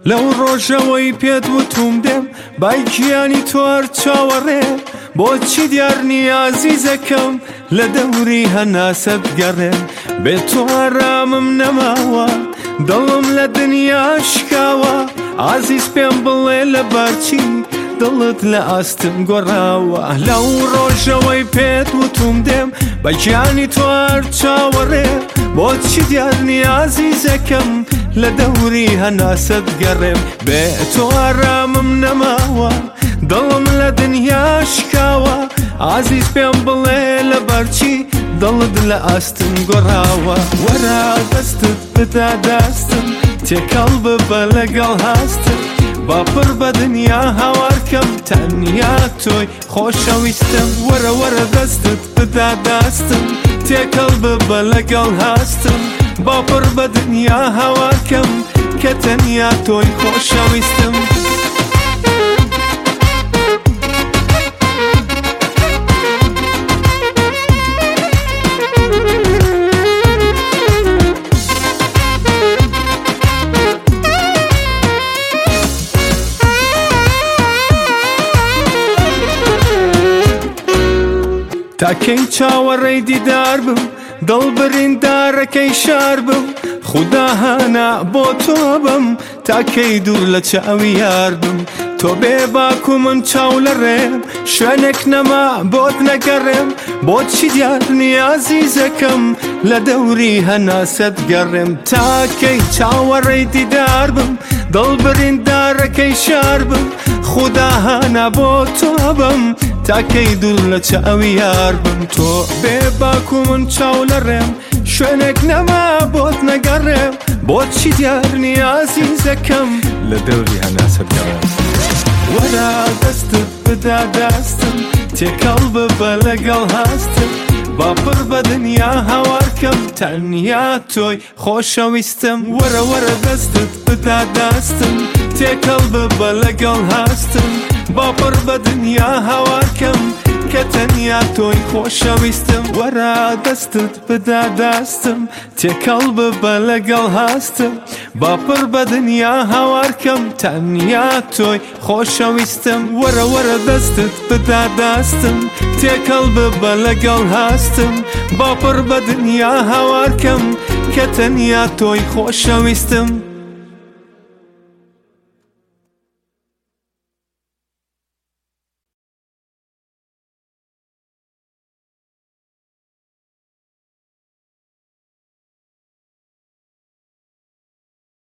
لەو ڕۆژەوەی پێت وتوم دێم بایکیانی توار چاوەڕێ بۆچی دیار نیازیزەکەم لە دەوری هەناسەت گەڕێم بێت تۆ ئارامم نەماوە دڵم لە دنیا شکاوە ئازیز پێم بڵێ لە بارچی دڵت لە ئاستم گۆڕاوە لەو ڕۆژەوەی پێت وتوم دێم بایکیانی توار چاوەڕێ بۆچی دیار نیازیزەکەم لە دەوری هەناسەت گەڕێم بێ تۆ ئارامم نەماوە دڵم لە دنیا شکاوە ئازیز پێم بڵێ لە بەرچی دڵت لە ئاستم گۆڕاوە وەرە دەستت بدا دەستم تێکەڵ ببە لەگەڵ هەستم باپڕ بە دنیا هاوارکەم تەنیا تۆی خۆشەویستم وەرە وەرە دەستت بدا دەستم تێکەڵ ببە لەگەڵ هەستم باپڕ بە دنیا هاوارکەم کە تەنیا تۆی خۆشەویستم تاکەی چاوەڕێی دیدار بم دڵ بریندارەکەی شار بم خودا هانا بۆ تۆ بم تاکەی دوور لە چاوی یار بم تۆ بێ باکو من چاو لە ڕێم شوێنێک نەما بۆت نەگەڕێم بۆچی دیار نیازیزەکەم لە دەوری هەناسەت گەڕێم تاکەی چاوەڕێی دیدار بم دڵ بریندارەکەی شار بم خودا هانا بۆ تۆ بم تاکەی دوور لە چاوی یار بم تۆ بێ باکو من چاو لە ڕێم شوێنێک نەما بۆت نەگەڕێم بۆچی دیار نیازیزەکەم لە دەوری هەناسەت گەڕێم وەرە دەستت بدا دەستم تێکەڵ ببە لەگەڵ هەستم باپڕ بە دنیا هاوارکەم تەنیا تۆی خۆشەویستم وەرە وەرە دەستت بدا دەستم تێکەڵ ببە لەگەڵ هەستم باپڕ بە دنیا هاوارکەم کە تەنیا تۆی خۆشەویستم وەرە دەستت بدا دەستم تێکەڵ ببە لەگەڵ هەستم باپڕ بە دنیا هاوارکەم تەنیا تۆی خۆشەویستم وەرە وەرە دەستت بدا دەستم تێکەڵ ببە لەگەڵ هەستم باپڕ بە دنیا هاوارکەم کە تەنیا تۆی خۆشەویستم